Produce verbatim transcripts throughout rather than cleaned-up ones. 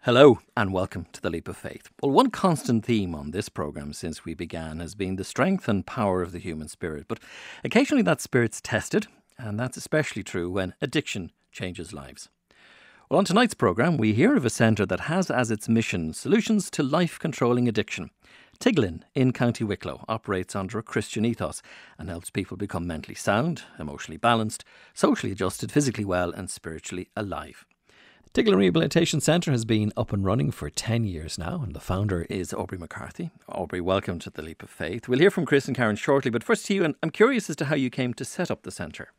Hello and welcome to The Leap of Faith. Well, one constant theme on this programme since we began has been the strength and power of the human spirit. But occasionally that spirit's tested, and that's especially true when addiction changes lives. Well, on tonight's programme, we hear of a centre that has as its mission solutions to life-controlling addiction. Tiglin in County Wicklow operates under a Christian ethos and helps people become mentally sound, emotionally balanced, socially adjusted, physically well and spiritually alive. Tiglin Rehabilitation Centre has been up and running for ten years now, and the founder is Aubrey McCarthy. Aubrey, welcome to The Leap of Faith. We'll hear from Chris and Karen shortly, but first to you, and I'm curious as to how you came to set up the centre.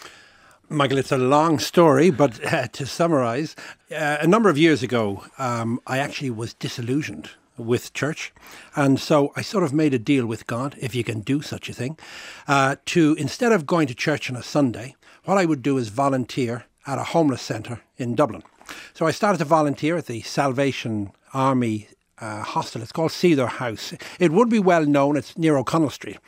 Michael, it's a long story, but uh, to summarise, uh, a number of years ago, um, I actually was disillusioned with church. And so I sort of made a deal with God, if you can do such a thing, uh, to, instead of going to church on a Sunday, what I would do is volunteer at a homeless centre in Dublin. So I started to volunteer at the Salvation Army uh, hostel. It's called Cedar House. It would be well known. It's near O'Connell Street.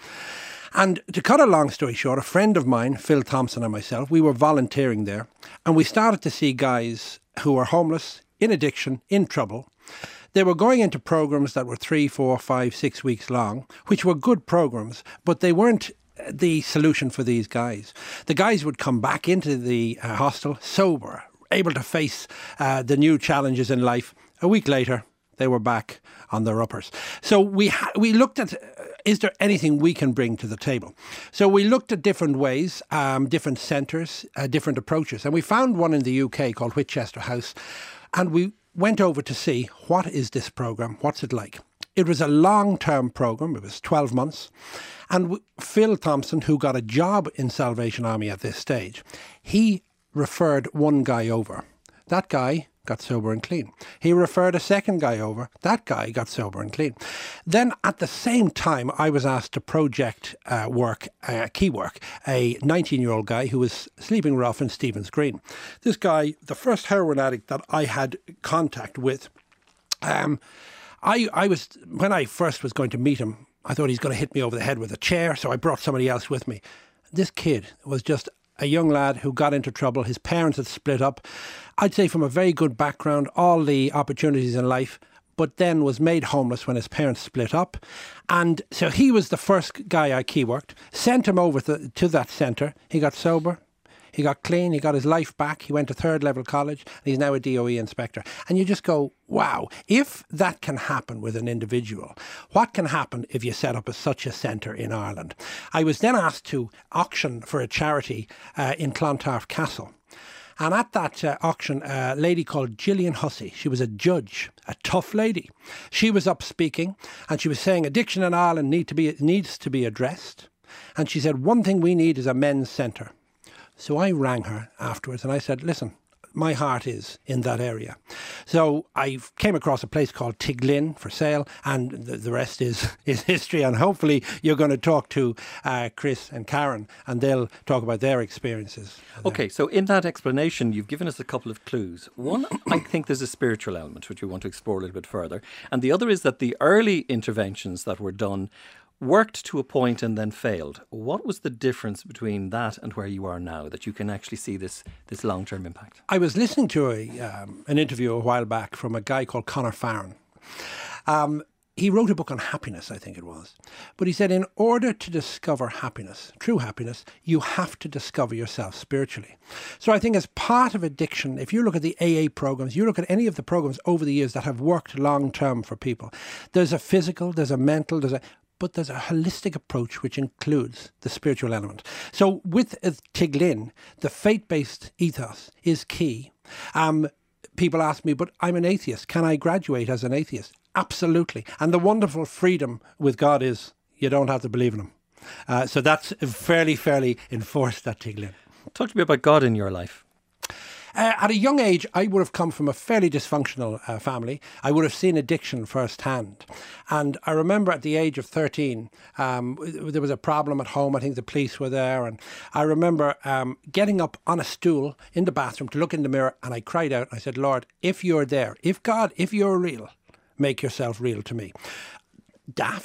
And to cut a long story short, a friend of mine, Phil Thompson, and myself, we were volunteering there. And we started to see guys who were homeless, in addiction, in trouble. They were going into programmes that were three, four, five, six weeks long, which were good programmes, but they weren't the solution for these guys. The guys would come back into the uh, hostel sober, able to face uh, the new challenges in life. A week later, they were back on their uppers. So we ha- we looked at, uh, is there anything we can bring to the table? So we looked at different ways, um, different centres, uh, different approaches. And we found one in the U K called Whitchester House. And we went over to see, what is this programme? What's it like? It was a long-term programme. It was twelve months. And Phil Thompson, who got a job in Salvation Army at this stage, he referred one guy over. That guy got sober and clean. He referred a second guy over. That guy got sober and clean. Then at the same time, I was asked to project uh, work, uh, key work, a nineteen-year-old guy who was sleeping rough in Stephen's Green. This guy, the first heroin addict that I had contact with, um, I, I was, when I first was going to meet him, I thought he's going to hit me over the head with a chair, so I brought somebody else with me. This kid was just a young lad who got into trouble. His parents had split up. I'd say from a very good background, all the opportunities in life, but then was made homeless when his parents split up. And so he was the first guy I key worked, sent him over to, to that centre. He got sober. He got clean, he got his life back, he went to third level college, and he's now a D O E inspector. And you just go, wow, if that can happen with an individual, what can happen if you set up a, such a centre in Ireland? I was then asked to auction for a charity uh, in Clontarf Castle. And at that uh, auction, a lady called Gillian Hussey, she was a judge, a tough lady. She was up speaking, and she was saying addiction in Ireland need to be, needs to be addressed. And she said, one thing we need is a men's centre. So I rang her afterwards and I said, listen, my heart is in that area. So I came across a place called Tiglin for sale, and the, the rest is, is history. And hopefully you're going to talk to uh, Chris and Karen and they'll talk about their experiences. OK, so in that explanation, you've given us a couple of clues. One, I think there's a spiritual element, which we want to explore a little bit further. And the other is that the early interventions that were done worked to a point and then failed. What was the difference between that and where you are now, that you can actually see this this long-term impact? I was listening to a um, an interview a while back from a guy called Conor Farren. Um, he wrote a book on happiness, I think it was. But he said, in order to discover happiness, true happiness, you have to discover yourself spiritually. So I think as part of addiction, if you look at the A A programs, you look at any of the programs over the years that have worked long-term for people, there's a physical, there's a mental, there's a but there's a holistic approach which includes the spiritual element. So with uh, Tiglin, the faith-based ethos is key. Um, people ask me, but I'm an atheist. Can I graduate as an atheist? Absolutely. And the wonderful freedom with God is you don't have to believe in him. Uh, so that's fairly, fairly enforced at Tiglin. Talk to me about God in your life. Uh, at a young age, I would have come from a fairly dysfunctional uh, family. I would have seen addiction firsthand. And I remember at the age of thirteen, um, there was a problem at home. I think the police were there. And I remember um, getting up on a stool in the bathroom to look in the mirror. And I cried out. I said, Lord, if you're there, if God, if you're real, make yourself real to me. Daft.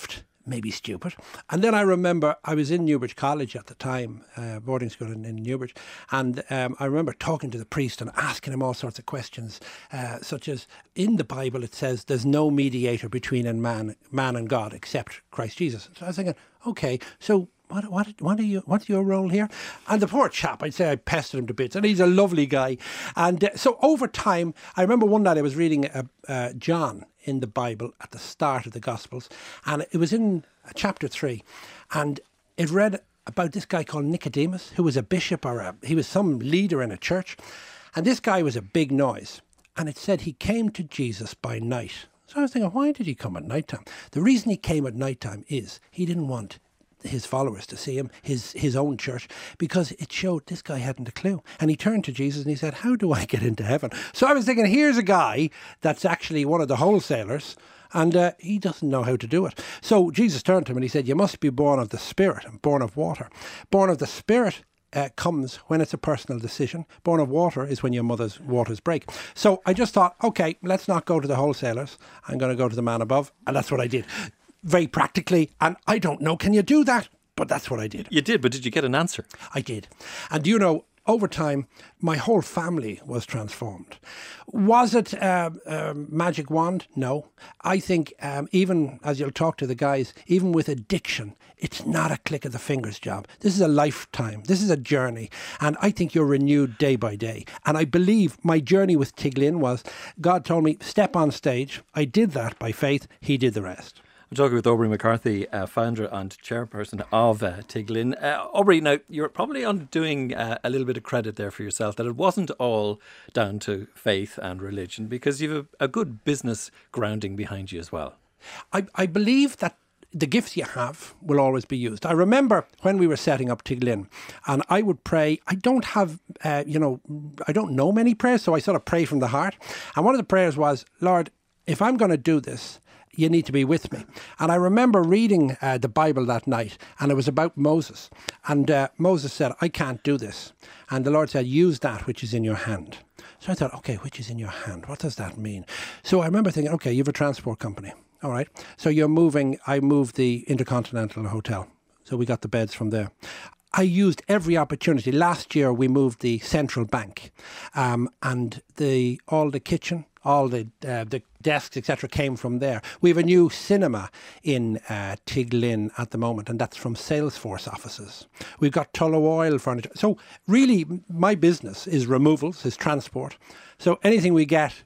maybe stupid. And then I remember I was in Newbridge College at the time, uh, boarding school in, in Newbridge, and um, I remember talking to the priest and asking him all sorts of questions, uh, such as, in the Bible it says there's no mediator between a man, man and God except Christ Jesus. So I was thinking, okay, so What what what are you what's your role here? And the poor chap, I'd say I pestered him to bits, and he's a lovely guy. And uh, so over time, I remember one night I was reading uh, uh, John in the Bible at the start of the Gospels, and it was in chapter three, and it read about this guy called Nicodemus, who was a bishop or a, he was some leader in a church, and this guy was a big noise, and it said he came to Jesus by night. So I was thinking, why did he come at night time? The reason he came at night time is he didn't want his followers to see him, his his own church, because it showed this guy hadn't a clue. And he turned to Jesus and he said, how do I get into heaven? So I was thinking, here's a guy that's actually one of the wholesalers, and uh, he doesn't know how to do it. So Jesus turned to him and he said, you must be born of the Spirit and born of water. Born of the Spirit Uh, comes when it's a personal decision. Born of water is when your mother's waters break. So I just thought, okay, let's not go to the wholesalers. I'm going to go to the man above. And that's what I did. Very practically. And I don't know, can you do that? But that's what I did. You did, but did you get an answer? I did. And you know, over time, my whole family was transformed. Was it a uh, uh, magic wand? No. I think um, even, as you'll talk to the guys, even with addiction, it's not a click of the fingers job. This is a lifetime. This is a journey. And I think you're renewed day by day. And I believe my journey with Tiglin was, God told me, step on stage. I did that by faith. He did the rest. I'm talking with Aubrey McCarthy, uh, founder and chairperson of uh, Tiglin. Uh, Aubrey, now you're probably undoing uh, a little bit of credit there for yourself, that it wasn't all down to faith and religion, because you've a, a good business grounding behind you as well. I, I believe that the gifts you have will always be used. I remember when we were setting up Tiglin, and I would pray. I don't have, uh, you know, I don't know many prayers, so I sort of pray from the heart. And one of the prayers was, Lord, if I'm going to do this, you need to be with me. And I remember reading uh, the Bible that night, and it was about Moses. And uh, Moses said, I can't do this. And the Lord said, use that which is in your hand. So I thought, okay, which is in your hand? What does that mean? So I remember thinking, okay, you have a transport company. All right. So you're moving, I moved the Intercontinental Hotel. So we got the beds from there. I used every opportunity. Last year we moved the central bank, um, and the all the kitchen, all the uh, the desks, et cetera, came from there. We have a new cinema in uh, Tiglin at the moment, and that's from Salesforce offices. We've got Tullow Oil furniture. So really, my business is removals, is transport. So anything we get,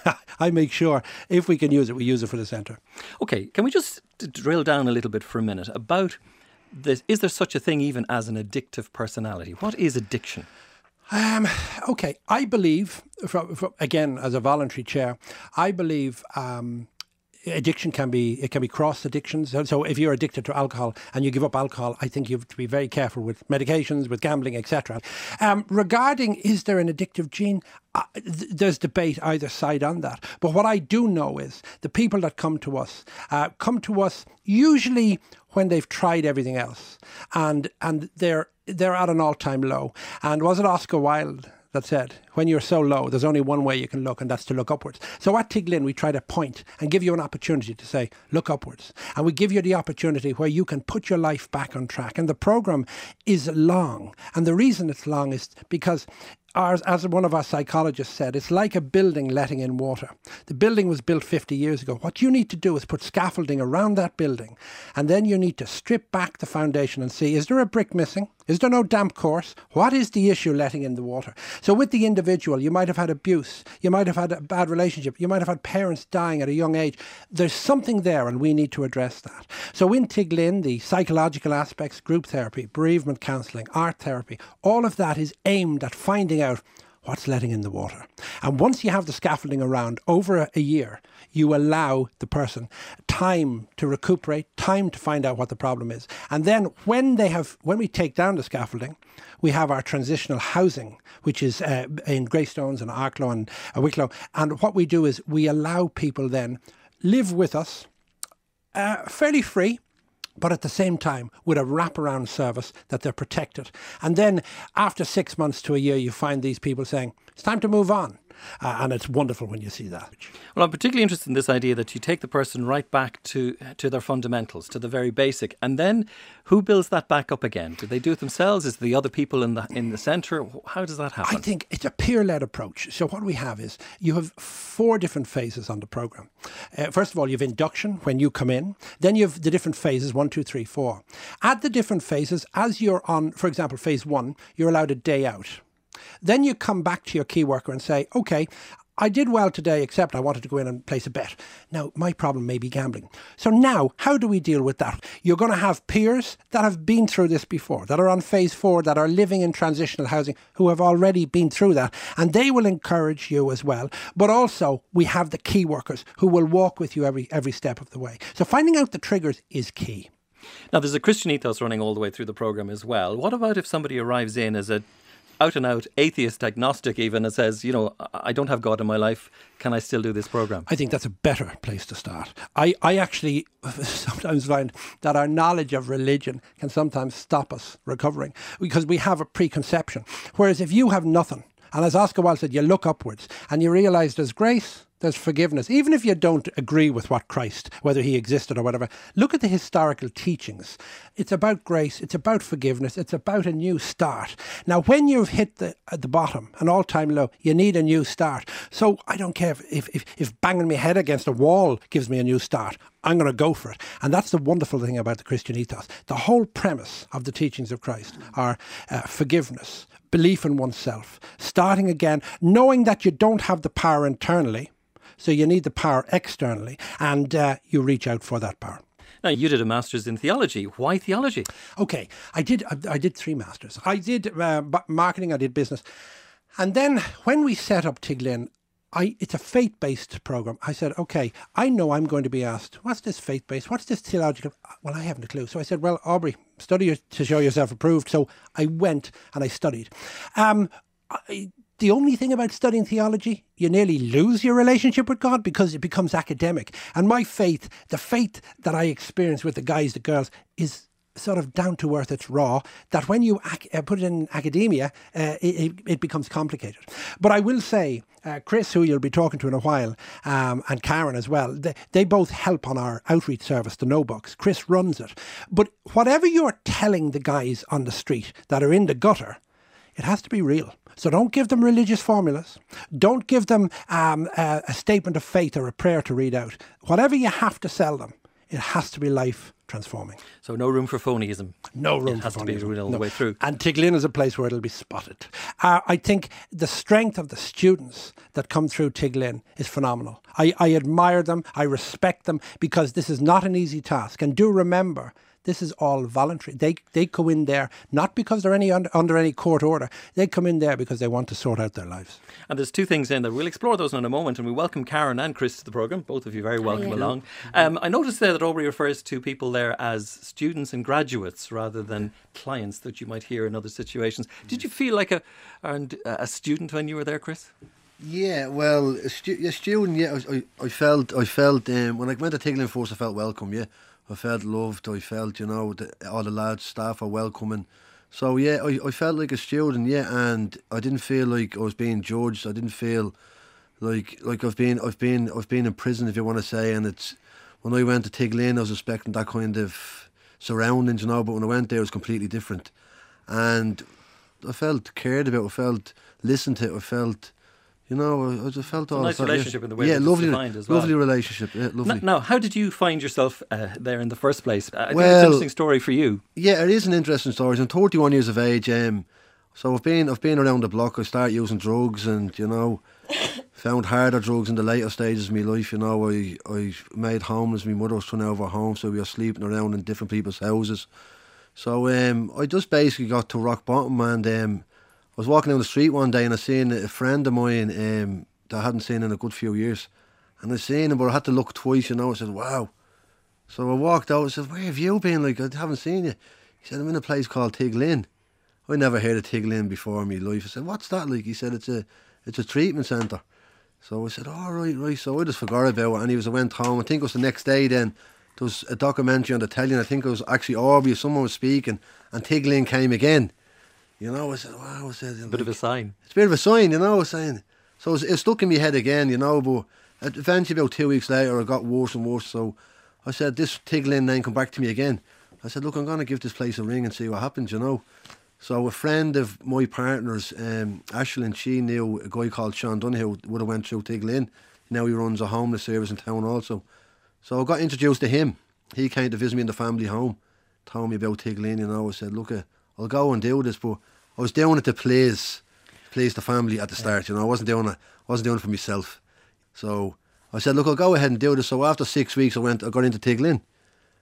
I make sure if we can use it, we use it for the centre. Okay, can we just drill down a little bit for a minute about this? Is there such a thing even as an addictive personality? What is addiction? Um, okay, I believe, from, from, again, as a voluntary chair, I believe um, addiction can be, it can be cross addictions. So if you're addicted to alcohol and you give up alcohol, I think you have to be very careful with medications, with gambling, et cetera. Um, regarding, is there an addictive gene? Uh, th- there's debate either side on that. But what I do know is the people that come to us, uh, come to us usually when they've tried everything else, and and they're they're at an all-time low. And was it Oscar Wilde that said, when you're so low, there's only one way you can look, and that's to look upwards. So at Tiglin, we try to point and give you an opportunity to say, look upwards. And we give you the opportunity where you can put your life back on track. And the programme is long. And the reason it's long is because, Ours, as one of our psychologists said, it's like a building letting in water. The building was built fifty years ago. What you need to do is put scaffolding around that building, and then you need to strip back the foundation and see, is there a brick missing? Is there no damp course? What is the issue letting in the water? So with the individual, you might have had abuse. You might have had a bad relationship. You might have had parents dying at a young age. There's something there, and we need to address that. So in Tiglin, the psychological aspects, group therapy, bereavement counselling, art therapy, all of that is aimed at finding out what's letting in the water. And once you have the scaffolding around over a, a year, you allow the person time to recuperate, time to find out what the problem is. And then when they have, when we take down the scaffolding, we have our transitional housing, which is uh, in Greystones and Arklow and uh, Wicklow. And what we do is we allow people then live with us uh, fairly free, but at the same time with a wraparound service that they're protected. And then after six months to a year, you find these people saying, it's time to move on. Uh, and it's wonderful when you see that. Well, I'm particularly interested in this idea that you take the person right back to to their fundamentals, to the very basic, and then who builds that back up again? Do they do it themselves? Is it the other people in the in the centre? How does that happen? I think it's a peer-led approach. So what we have is you have four different phases on the programme. Uh, first of all, you have induction when you come in. Then you have the different phases, one, two, three, four. At the different phases, as you're on, for example, phase one, you're allowed a day out. Then you come back to your key worker and say, okay, I did well today, except I wanted to go in and place a bet. Now, my problem may be gambling. So now, how do we deal with that? You're going to have peers that have been through this before, that are on phase four, that are living in transitional housing, who have already been through that. And they will encourage you as well. But also, we have the key workers who will walk with you every, every step of the way. So finding out the triggers is key. Now, there's a Christian ethos running all the way through the programme as well. What about if somebody arrives in as a out-and-out atheist, agnostic even, and says, you know, I don't have God in my life, can I still do this programme? I think that's a better place to start. I, I actually sometimes find that our knowledge of religion can sometimes stop us recovering because we have a preconception. Whereas if you have nothing, and as Oscar Wilde said, you look upwards and you realise there's grace, there's forgiveness. Even if you don't agree with what Christ, whether he existed or whatever, look at the historical teachings. It's about grace. It's about forgiveness. It's about a new start. Now, when you've hit the at the bottom, an all-time low, you need a new start. So I don't care if, if, if banging my head against a wall gives me a new start. I'm going to go for it. And that's the wonderful thing about the Christian ethos. The whole premise of the teachings of Christ are uh, forgiveness, belief in oneself, starting again, knowing that you don't have the power internally, so you need the power externally, and uh, you reach out for that power. Now, you did a master's in theology. Why theology? Okay, I did I did three masters. I did uh, marketing, I did business. And then when we set up Tiglin, I, it's a faith-based program. I said, okay, I know I'm going to be asked, what's this faith-based? What's this theological? Well, I haven't a clue. So I said, well, Aubrey, study to show yourself approved. So I went and I studied. Um, I, The only thing about studying theology, you nearly lose your relationship with God because it becomes academic. And my faith, the faith that I experience with the guys, the girls, is sort of down to earth, it's raw, that when you ac- uh, put it in academia, uh, it, it becomes complicated. But I will say, uh, Chris, who you'll be talking to in a while, um, and Karen as well, they, they both help on our outreach service, the No Box. Chris runs it. But whatever you're telling the guys on the street that are in the gutter, it has to be real. So don't give them religious formulas. Don't give them um, a, a statement of faith or a prayer to read out. Whatever you have to sell them, it has to be life transforming. So no room for phonyism. No room it has for to be phonyism. real all no. the way through. And Tiglin is a place where it'll be spotted. Uh, I think the strength of the students that come through Tiglin is phenomenal. I, I admire them. I respect them because this is not an easy task. And do remember, this is all voluntary. They they go in there not because they're any under, under any court order. They come in there because they want to sort out their lives. And there's two things in there. We'll explore those in a moment, and we welcome Karen and Chris to the programme. Both of you very welcome Hi, along. Um, I noticed there that Aubrey refers to people there as students and graduates rather than clients that you might hear in other situations. Did you feel like a and a student when you were there, Chris? Yeah, well, a, stu- a student. Yeah, I, I, I felt, I felt um, when I went to Tiglin first, I felt welcome. Yeah. I felt loved, I felt, you know, the, all the lads, staff are welcoming. So, yeah, I, I felt like a student, yeah, and I didn't feel like I was being judged. I didn't feel like like I've been I've been I've been in prison, if you want to say, and it's when I went to Tiglin, I was expecting that kind of surroundings, you know, but when I went there it was completely different. And I felt cared about, I felt listened to, I felt You know, I just felt it's all a nice that, relationship yeah. in the way yeah, that lovely, it's defined as well. lovely relationship. Yeah, lovely. Now, now, how did you find yourself uh, there in the first place? I think well, it's an interesting story for you. Yeah, it is an interesting story. I'm thirty-one years of age, um, so I've been I've been around the block. I started using drugs, and you know, found harder drugs in the later stages of my life. You know, I I made homeless. My mother was trying out of her home, so we were sleeping around in different people's houses. So um, I just basically got to rock bottom, and um, I was walking down the street one day, and I seen a friend of mine um, that I hadn't seen in a good few years, and I seen him, but I had to look twice. You know, I said, "Wow." So I walked out. I said, "Where have you been? Like, I haven't seen you." He said, "I'm in a place called Tiglin." I never heard of Tiglin before in my life. I said, "What's that like?" He said, "It's a it's a treatment centre." So I said, "Oh, right, right." So I just forgot about it. And he was, I went home. I think it was the next day then. There was a documentary on the telly, and I think it was actually Aubrey, someone was speaking, and Tiglin came again. You know, I said, wow. I said, a bit like, of a sign. It's a bit of a sign, you know, I was saying. So it, was, it stuck in my head again, you know, but eventually about two weeks later, it got worse and worse. So I said, this Tig Lynn then come back to me again. I said, look, I'm going to give this place a ring and see what happens, you know. So a friend of my partner's, um, Ashlyn, she knew a guy called Sean Donoghue, would have went through Tig Lynn. Now he runs a homeless service in town also. So I got introduced to him. He came to visit me in the family home, told me about Tig Lynn, you know. I said, look, uh, I'll go and do this, but I was doing it to please, please the family at the start, you know. I wasn't doing it, I wasn't doing it for myself. So I said, look, I'll go ahead and do this. So after six weeks, I went, I got into Tig Lynn.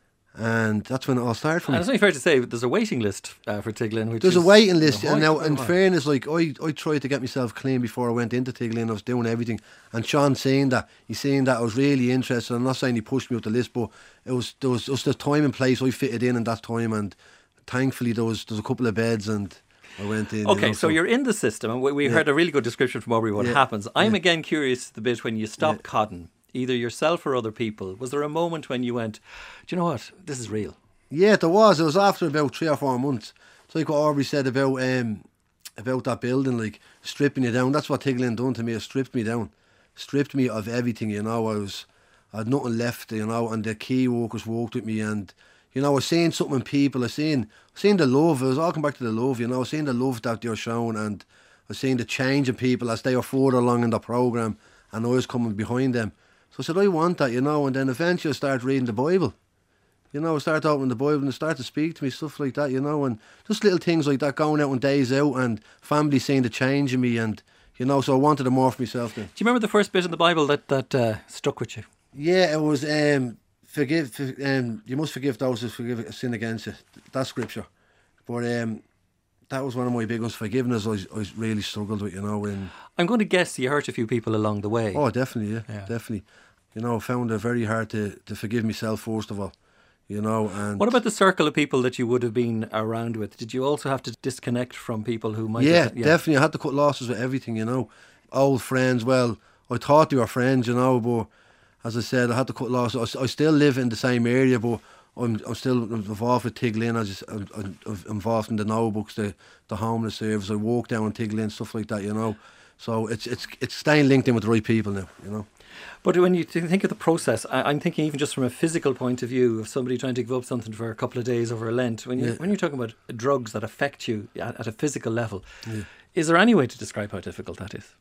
And that's when it all started for me. And it's only fair to say there's a waiting list uh, for Tig Lynn. Which there's is a waiting list, and now, in high. fairness, like I, I tried to get myself clean before I went into Tig Lynn. I was doing everything, and Sean seen that. He seen that I was really interested. I'm not saying he pushed me up the list, but it was there was just the time and place I fitted in in that time, and thankfully there was there was a couple of beds, and I went in. Okay, you know, so, so you're in the system, and we, we yeah. heard a really good description from Aubrey what yeah. happens. I'm yeah. again curious the bit when you stop yeah. codding, either yourself or other people. Was there a moment when you went, do you know what, this is real? Yeah, there was. It was after about three or four months. It's like what Aubrey said about um, about that building, like stripping you down. That's what Tig Lynn done to me. It stripped me down, stripped me of everything. You know, I was, I had nothing left. You know, and the key workers walked with me, and you know, I was seeing something in people. I seen, seeing the love. I was all come back to the love. You know, I was seeing the love that they were showing, and I was seeing the change in people as they were further along in the program, and I was coming behind them. So I said, I want that, you know. And then eventually I started reading the Bible. You know, I started opening the Bible and it started to speak to me, stuff like that, you know, and just little things like that, going out on days out and family seeing the change in me, and, you know, so I wanted more for myself then. Do you remember the first bit in the Bible that, that uh, stuck with you? Yeah, it was, um, forgive, for, um, you must forgive those who forgive sin against you. That's scripture. But um, that was one of my big ones. Forgiveness, I, I really struggled with, you know. In, I'm going to guess you hurt a few people along the way. Oh, definitely, yeah, yeah. definitely. You know, I found it very hard to, to forgive myself, first of all. You know, and what about the circle of people that you would have been around with? Did you also have to disconnect from people who might yeah, have... Yeah, definitely. I had to cut losses with everything, you know. Old friends, well, I thought they were friends, you know, but as I said, I had to cut losses. I, I still live in the same area, but I'm I'm still involved with Tig Lynn. I just, I'm, I'm involved in the No Books, the, the homeless service. I walk down in Tig Lynn, stuff like that, you know. So it's it's it's staying linked in with the right people now, you know. But when you think of the process, I'm thinking even just from a physical point of view of somebody trying to give up something for a couple of days over a Lent. When you yeah. when you're talking about drugs that affect you at, at a physical level, yeah. is there any way to describe how difficult that is?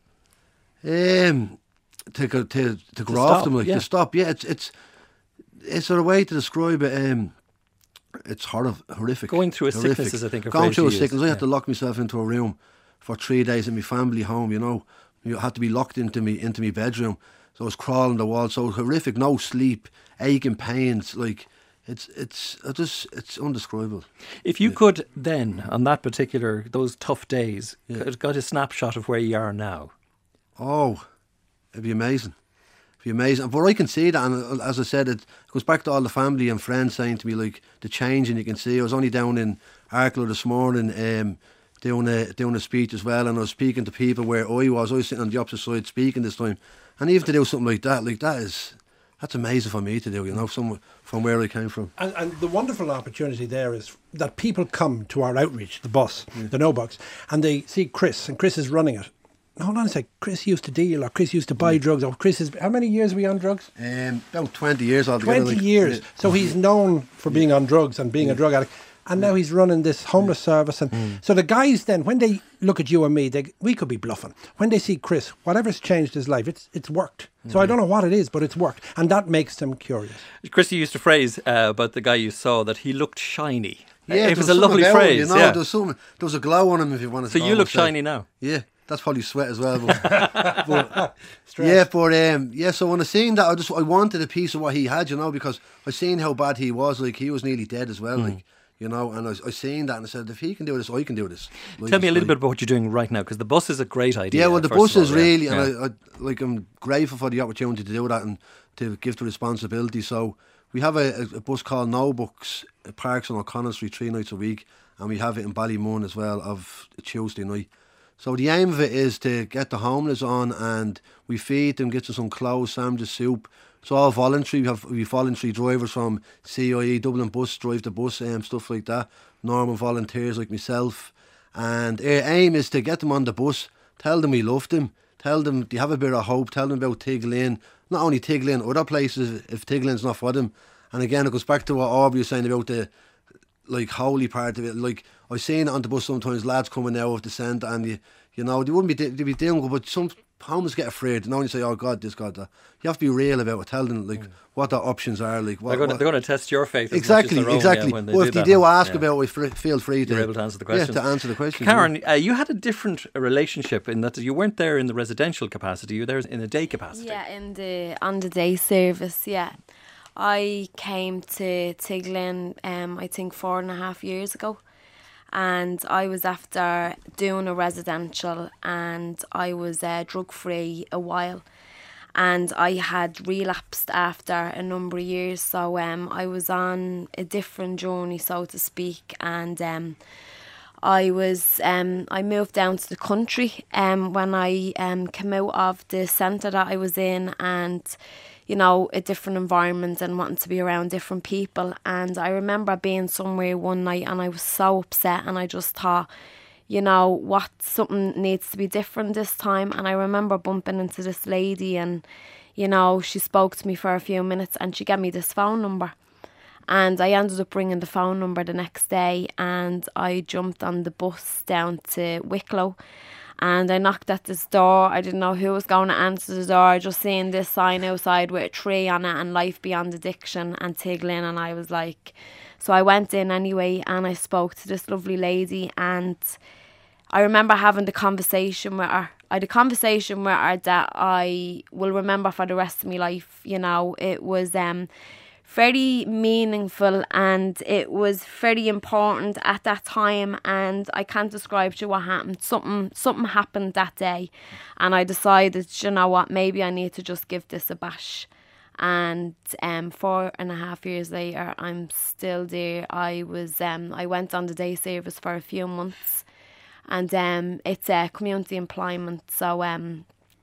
Um, to go to to go off them, like yeah. to stop. Yeah, it's it's it's a way to describe it. Um, it's horrific, horrific. Going through a horrific. sickness is, I think, a going phrase through a you sickness. use. I yeah. had to lock myself into a room for three days in my family home. You know, you had to be locked into me into my bedroom. So I was crawling the wall. So it was horrific. No sleep, aching pains. Like it's it's I just it's undescribable. If you yeah. could then, on that particular those tough days, yeah. could got a snapshot of where you are now. Oh, it'd be amazing. It'd be amazing. But I can see that, and as I said, it goes back to all the family and friends saying to me like the change, and you can see. I was only down in Arklow this morning. Um, Doing a doing a speech as well, and I was speaking to people where I was. I was sitting on the opposite side speaking this time, and even to do something like that, like that is that's amazing for me to do. You know, some from where I came from. And, and the wonderful opportunity there is that people come to our outreach, the bus, yeah. the No Box, and they see Chris, and Chris is running it. Hold on a sec. Chris used to deal, or Chris used to buy drugs. Or Chris is how many years are we on drugs? Um, about twenty years altogether. Twenty like, years. Yeah. So he's known for being on drugs and being yeah. a drug addict. And now he's running this homeless service. And mm. so the guys then, when they look at you and me, they, we could be bluffing. When they see Chris, whatever's changed his life, it's it's worked. Mm. So I don't know what it is, but it's worked. And that makes them curious. Chris, you used a phrase uh, about the guy you saw that he looked shiny. Yeah, it was a lovely phrase. Him, you know, yeah. there was something, there was a glow on him, if you want to. So you look say. shiny now. Yeah, that's probably sweat as well. But, but yeah, but um, yeah. So when I seen that, I just I wanted a piece of what he had, you know, because I seen how bad he was. Like he was nearly dead as well. Mm. Like. You know, and I was, I was seeing that and I said, if he can do this, I can do this. Like Tell me a little bit about what you're doing right now, because the bus is a great idea. Yeah, well, the bus all, is yeah. really, yeah. and I, I, like, I'm grateful for the opportunity to do that and to give the responsibility. So we have a, a bus called No Books. It parks on O'Connell Street three nights a week, and we have it in Ballymun as well of Tuesday night. So the aim of it is to get the homeless on, and we feed them, get them some clothes, sandwiches, soup. It's all voluntary. We have we voluntary drivers from C I E, Dublin Bus, drive the bus, and um, stuff like that. Normal volunteers like myself. And our aim is to get them on the bus, tell them we love them, tell them, do you have a bit of hope? Tell them about Tig Lane. Not only Tig Lane, other places if Tig Lane's not for them. And again, it goes back to what Aubrey was saying about the like holy part of it. Like I've seen it on the bus sometimes, lads coming out of the centre, and you, you know, they wouldn't be they'd be doing good, but some homeless get afraid. And only say, "Oh God, this, God that." You have to be real about it. Tell them like mm. what their options are. Like what, they're going what, to, they're going to test your faith. As exactly, much as their own, exactly. Yeah, when they well, do if they that. do ask yeah. about it, feel free to. You're able to answer the question. Yeah, to answer the question. Karen, uh, you had a different relationship in that you weren't there in the residential capacity. You were there in a day capacity. Yeah, in the on the day service. Yeah. I came to Tig Lane, um, I think four and a half years ago, and I was after doing a residential, and I was uh, drug free a while, and I had relapsed after a number of years, so um, I was on a different journey, so to speak, and um, I was um, I moved down to the country um, when I um, came out of the centre that I was in, and you know, a different environment and wanting to be around different people. And I remember being somewhere one night and I was so upset, and I just thought, you know, what, something needs to be different this time. And I remember bumping into this lady, and, you know, she spoke to me for a few minutes and she gave me this phone number. And I ended up bringing the phone number the next day, and I jumped on the bus down to Wicklow. And I knocked at this door. I didn't know who was going to answer the door. I just seen this sign outside with a tree on it and Life Beyond Addiction and Tig Lane, and I was like, so I went in anyway, and I spoke to this lovely lady, and I remember having the conversation with her. I had a conversation with her that I will remember for the rest of my life. You know, it was um very meaningful, and it was very important at that time, and I can't describe to you what happened. Something something happened that day, and I decided, you know what, maybe I need to just give this a bash. And um, four and a half years later, I'm still there. I was um, I went on the day service for a few months, and um, it's a uh, community employment, so um.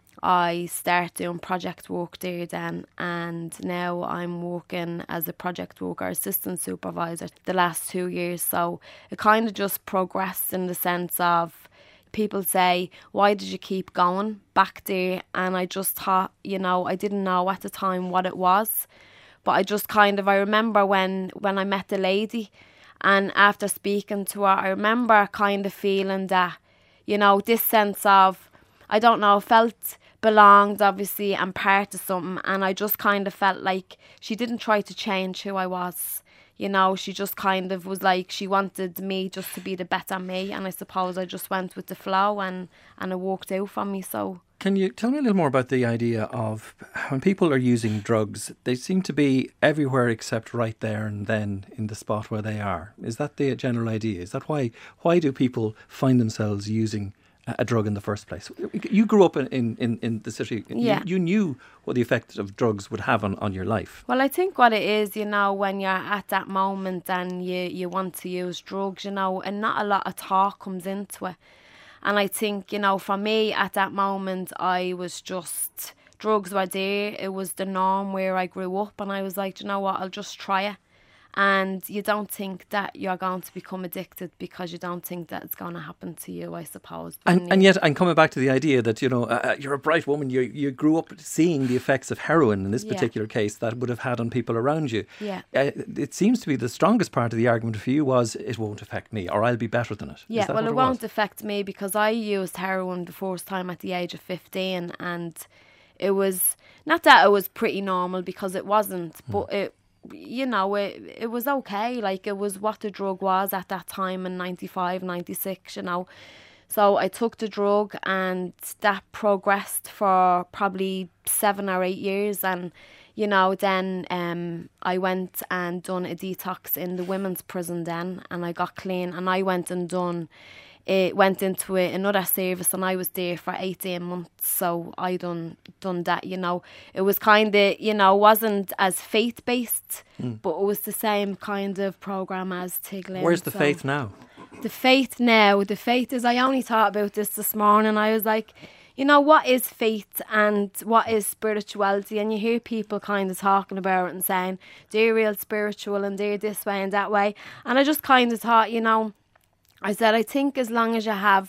I started doing project work there then, and now I'm working as a project worker assistant supervisor the last two years. So it kind of just progressed in the sense of people say, why did you keep going back there? And I just thought, you know, I didn't know at the time what it was, but I just kind of, I remember when, when I met the lady, and after speaking to her, I remember kind of feeling that, you know, this sense of, I don't know, felt belonged obviously and part of something, and I just kind of felt like she didn't try to change who I was, you know, she just kind of was like, she wanted me just to be the better me, and I suppose I just went with the flow, and, and it worked out for me. So can you tell me a little more about the idea of when people are using drugs, they seem to be everywhere except right there and then in the spot where they are. Is that the general idea? Is that why why do people find themselves using a drug in the first place? You grew up in, in, in the city. Yeah. You, you knew what the effect of drugs would have on, on your life. Well, I think what it is, you know, when you're at that moment and you, you want to use drugs, you know, and not a lot of talk comes into it. And I think, you know, for me at that moment, I was just, drugs were there. It was the norm where I grew up, and I was like, you know what, I'll just try it. And you don't think that you're going to become addicted because you don't think that it's going to happen to you, I suppose. And, and yet, I'm coming back to the idea that, you know, uh, you're a bright woman. You you grew up seeing the effects of heroin in this Yeah. particular case that would have had on people around you. Yeah. Uh, it seems to be the strongest part of the argument for you was, it won't affect me, or I'll be better than it. Is Yeah, that well, what it was? won't affect me because I used heroin the first time at the age of fifteen, and it was, not that it was pretty normal, because it wasn't, mm. but it, you know, it it was okay. Like, it was what the drug was at that time in ninety-five, ninety-six, you know. So I took the drug, and that progressed for probably seven or eight years. And, you know, then um, I went and done a detox in the women's prison then, and I got clean, and I went and done It went into a, another service, and I was there for eighteen months, so I done done that, you know. It was kind of, you know, wasn't as faith-based, mm. but it was the same kind of programme as Tig Lane. Where's the so faith now? The faith now, the faith is, I only thought about this this morning, I was like, you know, what is faith and what is spirituality? And you hear people kind of talking about it and saying, they're real spiritual and they're this way and that way. And I just kind of thought, you know, I said, I think as long as you have,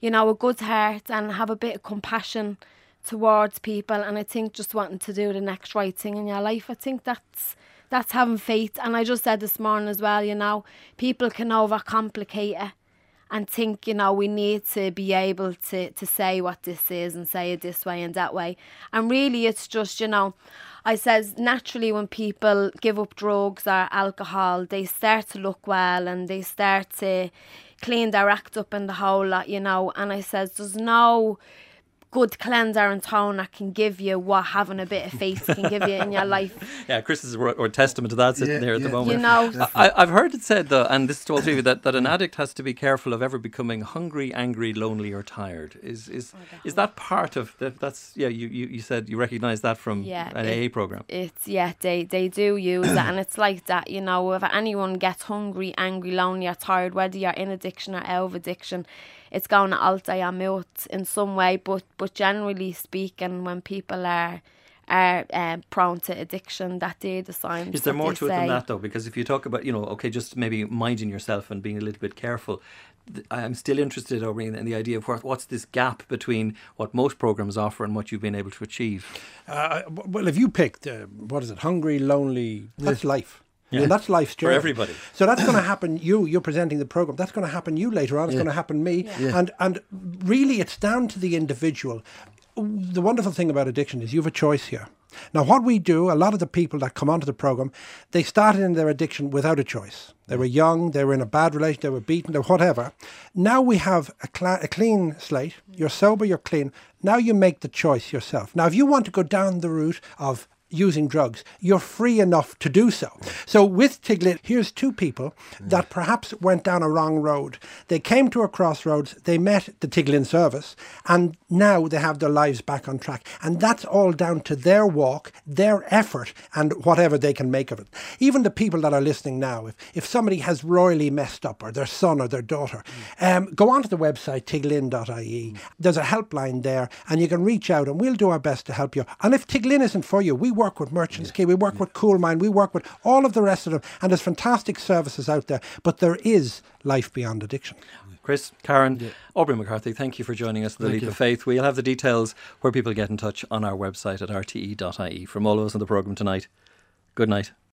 you know, a good heart and have a bit of compassion towards people. And I think just wanting to do the next right thing in your life, I think that's that's having faith. And I just said this morning as well, you know, people can overcomplicate it and think, you know, we need to be able to, to say what this is and say it this way and that way. And really it's just, you know, I says naturally when people give up drugs or alcohol, they start to look well and they start to clean their act up in the whole lot, you know. And I says there's no good cleanser and toner can give you what having a bit of faith can give you in your life. Yeah, Chris is a testament to that sitting Yeah, there at yeah. the moment. You know, I, I've heard it said, though, and this is to all three of you, that, that an addict has to be careful of ever becoming hungry, angry, lonely or tired. Is is is that part of, the, that's, yeah, you, you, you said you recognise that from Yeah, an it- A A programme. it's, yeah, they, they do use it, and it's like that, you know, if anyone gets hungry, angry, lonely or tired, whether you're in addiction or out of addiction, it's going to alter your mood in some way, but but generally speaking, when people are are um, prone to addiction, that they're the signs. Is there that more they to it than say. that, though? Because if you talk about, you know, okay, just maybe minding yourself and being a little bit careful, th- I'm still interested, O'Brien, in the idea of what, what's this gap between what most programmes offer and what you've been able to achieve. Uh, well, if you picked, uh, what is it, hungry, lonely, that's life. Yeah. That's life's journey. For everybody. So that's going to happen you, you're presenting the programme, that's going to happen you later on, it's Yeah. going to happen me. Yeah. And, and really it's down to the individual. The wonderful thing about addiction is you have a choice here. Now what we do, a lot of the people that come onto the programme, they started in their addiction without a choice. They were young, they were in a bad relationship, they were beaten, or whatever. Now we have a, cl- a clean slate. You're sober, you're clean. Now you make the choice yourself. Now if you want to go down the route of using drugs, you're free enough to do so. So with Tiglit, here's two people that perhaps went down a wrong road. They came to a crossroads, they met the Tiglin service, and now they have their lives back on track. And that's all down to their walk, their effort, and whatever they can make of it. Even the people that are listening now, if, if somebody has royally messed up, or their son or their daughter, um, go onto the website tiglin dot I E. There's a helpline there, and you can reach out and we'll do our best to help you. And if Tiglin isn't for you, we work with Merchants Quay, we work with Coolmine, we work with all of the rest of them, and there's fantastic services out there, but there is life beyond addiction. Chris, Karen, yeah. Aubrey McCarthy, thank you for joining us at The Thank Leap you. of Faith. We'll have the details where people get in touch on our website at r t e dot I E. From all of us on the programme tonight, good night.